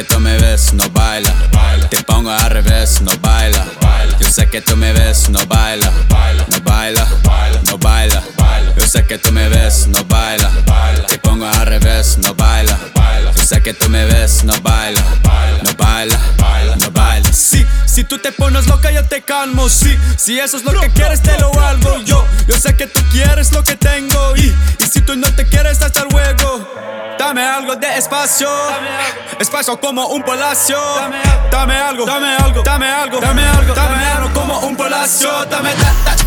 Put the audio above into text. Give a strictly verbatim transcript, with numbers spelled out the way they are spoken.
que tú me ves, no baila. Te pongo al revés, no baila. Yo sé que tú me ves, no baila. No baila, no baila. Yo sé que tú me ves, no baila. Te pongo al revés, no baila. Yo sé que tú me ves, no baila. No baila, no baila. Sí, si tú te pones loca yo te calmo. Sí, si eso es lo que quieres te lo hago yo. Yo sé que tú quieres lo que tengo. Y, y si tú no te quieres hasta luego. Dame algo de espacio, espacio como un palacio. Dame algo, dame algo, dame algo, dame algo, dame algo como un palacio. Dame, da, da,